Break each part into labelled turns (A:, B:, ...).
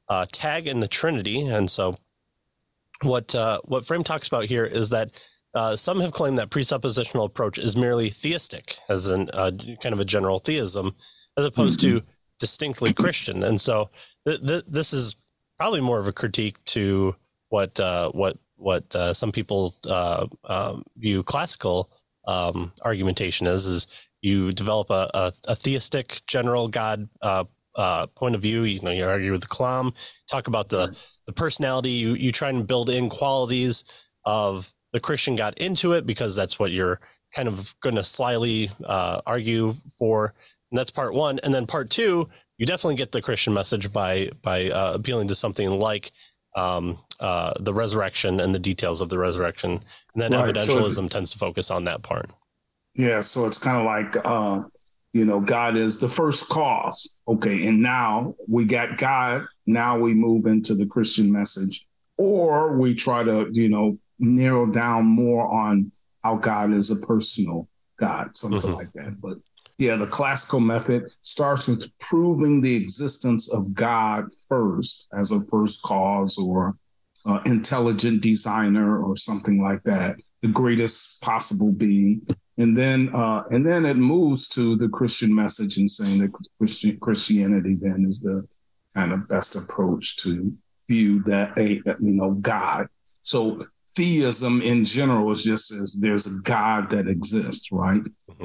A: Tag and the Trinity. And so what Frame talks about here is that some have claimed that presuppositional approach is merely theistic, as in kind of a general theism, as opposed to distinctly Christian. And so this is probably more of a critique to what some people view classical argumentation is you develop a theistic general God point of view. You argue with the Kalam, talk about the personality. You try and build in qualities of the Christian God into it because that's what you're kind of going to slyly argue for. And that's part one. And then part two, you definitely get the Christian message by appealing to something like the resurrection and the details of the resurrection. And then evidentialism tends to focus on that part.
B: Yeah. So it's kind of like, God is the first cause. Okay. And now we got God. Now we move into the Christian message, or we try to, narrow down more on how God is a personal God, something like that. But yeah, the classical method starts with proving the existence of God first as a first cause or intelligent designer or something like that, the greatest possible being. And then it moves to the Christian message and saying that Christianity then is the kind of best approach to view that God. So theism in general is just as there's a God that exists, right?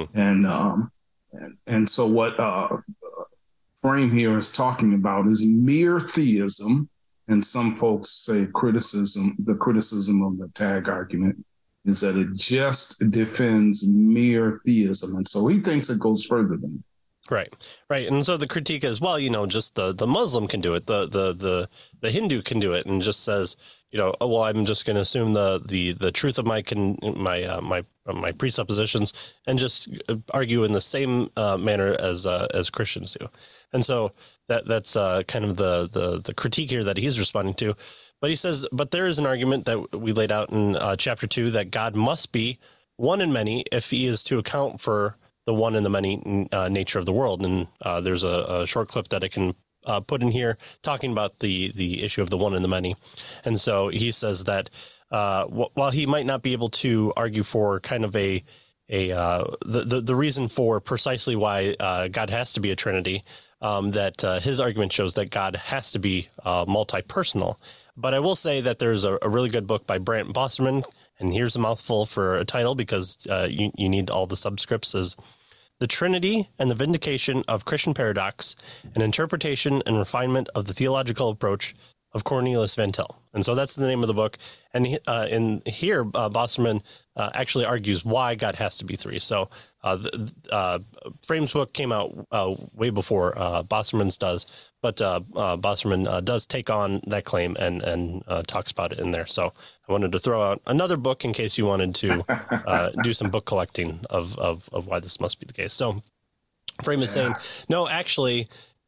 B: And so what Frame here is talking about is mere theism, and some folks say the criticism of the tag argument is that it just defends mere theism, and so he thinks it goes further than that.
A: Right. And so the critique is, well, just the Muslim can do it, the Hindu can do it, and just says, I'm just going to assume the truth of my presuppositions and just argue in the same manner as Christians do. And so that's kind of the critique here that he's responding to. But he says, but there is an argument that we laid out in chapter 2 that God must be one in many if he is to account for the one in the many nature of the world. And there's a short clip that I can put in here talking about the issue of the one in the many. And so he says that while he might not be able to argue for kind of the reason for precisely why God has to be a Trinity, that his argument shows that God has to be multi-personal. But I will say that there's a really good book by Brant Bosserman, and here's a mouthful for a title because you need all the subscripts, is The Trinity and the Vindication of Christian Paradox, an Interpretation and Refinement of the Theological Approach of Cornelius Van Til. And so that's the name of the book. And in here, Bosserman actually argues why God has to be three. So Frame's book came out way before Bosserman's does, but Bosserman does take on that claim and talks about it in there. So I wanted to throw out another book in case you wanted to do some book collecting of why this must be the case. So Frame is saying, no, actually,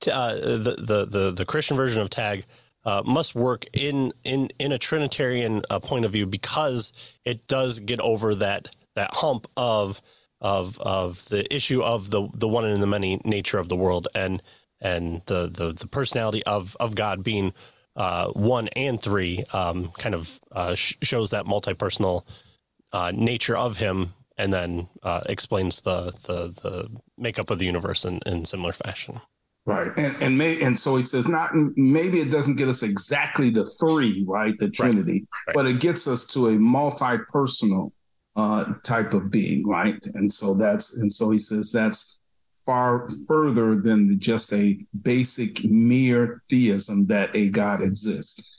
A: the Christian version of tag must work in a Trinitarian point of view because it does get over that hump of the issue of the one in the many nature of the world and the personality of God being one and three kind of shows that multi-personal nature of him, and then explains the makeup of the universe in similar fashion.
B: Right. And so he says, maybe it doesn't get us exactly to three, right? The Trinity, right. But it gets us to a multi-personal type of being, right? And so he says that's far further than just a basic mere theism that a God exists.